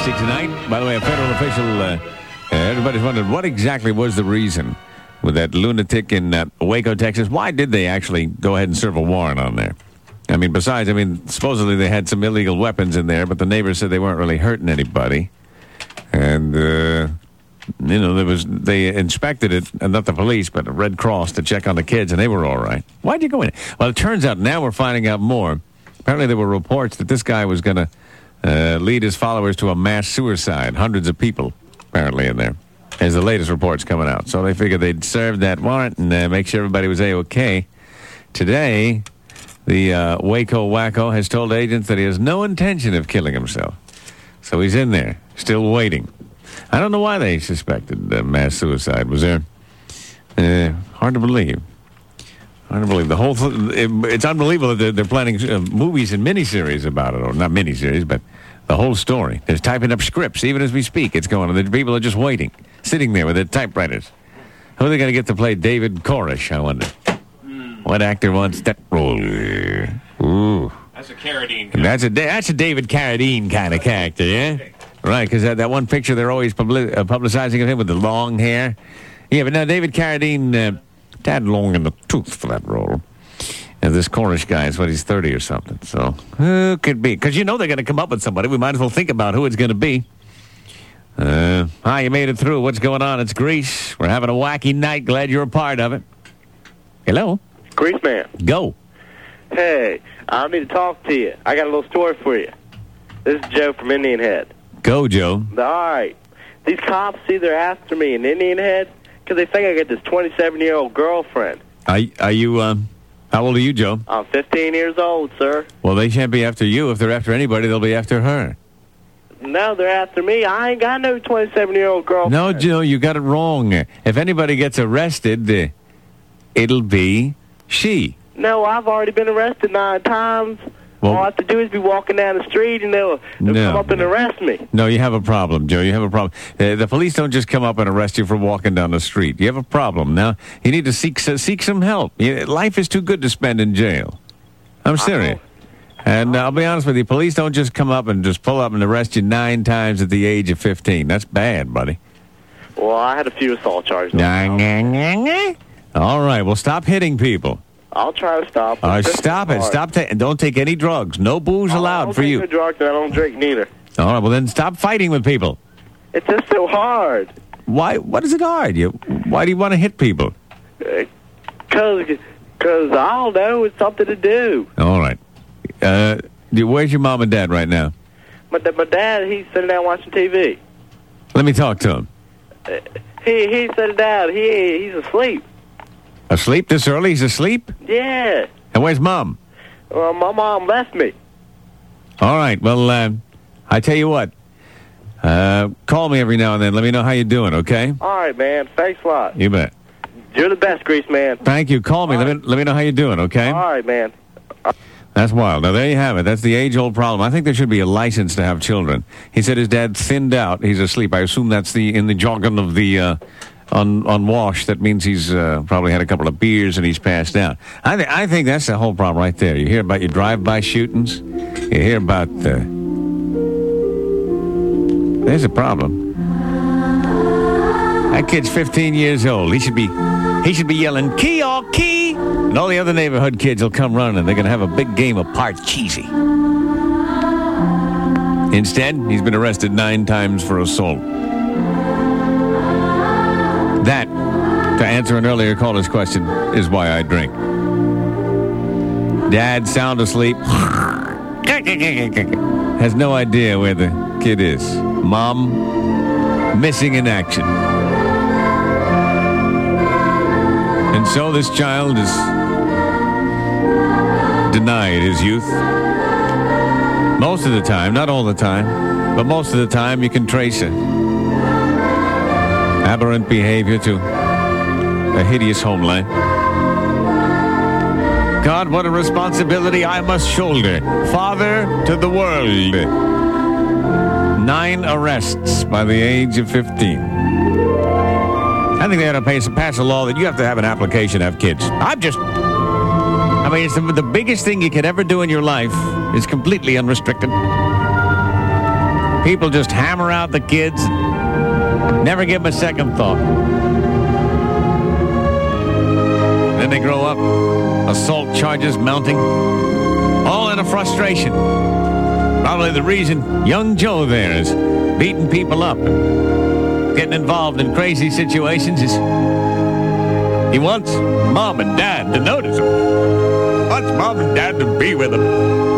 6 tonight. By the way, a federal official, everybody's wondering what exactly was the reason with that lunatic in Waco, Texas. Why did they actually go ahead and serve a warrant on there? Supposedly they had some illegal weapons in there, but the neighbors said they weren't really hurting anybody. And, they inspected it, and not the police, but the Red Cross to check on the kids, and they were all right. Why'd you go in? Well, it turns out now we're finding out more. Apparently there were reports that this guy was going to lead his followers to a mass suicide. Hundreds of people, apparently, in there. As the latest reports coming out. So they figured they'd serve that warrant and make sure everybody was A-OK. Today, the Waco Wacko has told agents that he has no intention of killing himself. So he's in there, still waiting. I don't know why they suspected mass suicide. Was there? Hard to believe. Hard to believe. The whole it's unbelievable that they're planning movies and miniseries about it. Or not miniseries, but the whole story. They're typing up scripts. Even as we speak, it's going on. The people are just waiting, sitting there with their typewriters. Who are they going to get to play David Koresh, I wonder? What actor wants that role? Ooh. That's a Carradine. That's a David Carradine kind of character, yeah? Right, because that one picture they're always publicizing of him with the long hair. Yeah, but now David Carradine, tad long in the tooth for that role. And this Koresh guy is he's 30 or something. So, who could be? Because they're going to come up with somebody. We might as well think about who it's going to be. Hi, you made it through. What's going on? It's Grease. We're having a wacky night. Glad you're a part of it. Hello? Grease Man. Go. Hey, I need to talk to you. I got a little story for you. This is Joe from Indian Head. Go, Joe. All right. These cops see they're after me in Indian Head because they think I got this 27-year-old girlfriend. Are you, how old are you, Joe? I'm 15 years old, sir. Well, they can't be after you. If they're after anybody, they'll be after her. No, they're after me. I ain't got no 27-year-old girlfriend. No, Joe, you got it wrong. If anybody gets arrested, it'll be she. No, I've already been arrested 9 times. Well, all I have to do is be walking down the street, and they'll come up and arrest me. No, you have a problem, Joe. You have a problem. The police don't just come up and arrest you for walking down the street. You have a problem. Now, you need to seek some help. Life is too good to spend in jail. I'm serious. And I'll be honest with you, police don't just come up and just pull up and arrest you 9 times at the age of 15. That's bad, buddy. Well, I had a few assault charges. All right, well, stop hitting people. I'll try to stop. Stop it. Stop. Don't take any drugs. No booze allowed for you. I don't take no drugs, and I don't drink neither. All right, well, then stop fighting with people. It's just so hard. Why? What is it hard? Why do you want to hit people? Because I don't know. It's something to do. All right. Where's your mom and dad right now? My dad, he's sitting down watching TV. Let me talk to him. He's sitting down. He's asleep. Asleep this early? He's asleep? Yeah. And where's Mom? Well, my mom left me. All right. Well, I tell you what. Call me every now and then. Let me know how you're doing, okay? All right, man. Thanks a lot. You bet. You're the best, Grease Man. Thank you. Call me. Let me know how you're doing, okay? All right, man. That's wild. Now, there you have it. That's the age-old problem. I think there should be a license to have children. He said his dad thinned out. He's asleep. I assume that's in the jargon of the unwashed. That means he's probably had a couple of beers and he's passed out. I think that's the whole problem right there. You hear about your drive-by shootings. You hear about there's a problem. That kid's 15 years old. He should be yelling, key or key. And all the other neighborhood kids will come running. They're going to have a big game of Part Cheesy. Instead, he's been arrested 9 times for assault. That, to answer an earlier caller's question, is why I drink. Dad, sound asleep. Has no idea where the kid is. Mom, missing in action. And so this child is denied his youth. Most of the time, not all the time, but most of the time you can trace it. Aberrant behavior to a hideous homeland. God, what a responsibility I must shoulder. Father to the world. 9 arrests by the age of 15. I think they ought to pass a law that you have to have an application to have kids. It's the biggest thing you could ever do in your life is completely unrestricted. People just hammer out the kids. Never give them a second thought. Then they grow up. Assault charges mounting. All in a frustration. Probably the reason young Joe there is beating people up and getting involved in crazy situations is he wants mom and dad to notice him. Wants mom and dad to be with him.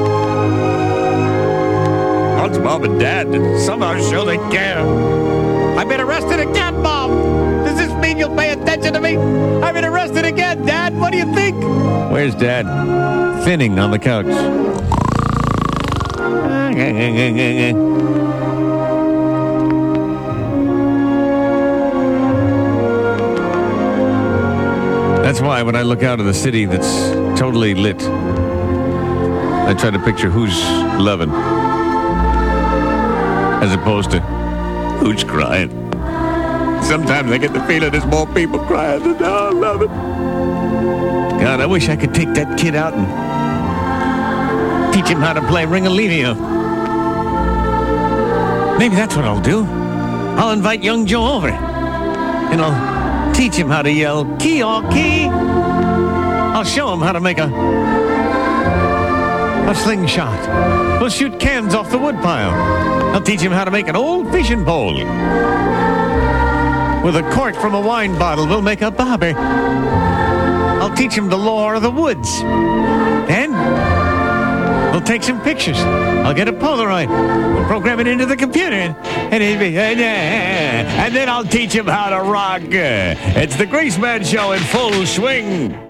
Wants mom and dad to somehow show they care. I've been arrested again, Mom. Does this mean you'll pay attention to me? I've been arrested again, Dad. What do you think? Where's Dad? Thinning on the couch. That's why when I look out of the city that's totally lit, I try to picture who's loving as opposed to who's crying. Sometimes I get the feeling there's more people crying than loving. God, I wish I could take that kid out and teach him how to play Ringolinio. Maybe that's what I'll do. I'll invite young Joe over and I'll teach him how to yell, key-aw-key. I'll show him how to make a slingshot. We'll shoot cans off the woodpile. I'll teach him how to make an old fishing pole. With a cork from a wine bottle, we'll make a bobber. I'll teach him the lore of the woods. Then we'll take some pictures. I'll get a Polaroid. We'll program it into the computer. And then I'll teach him how to rock. It's the Greaseman Show in full swing.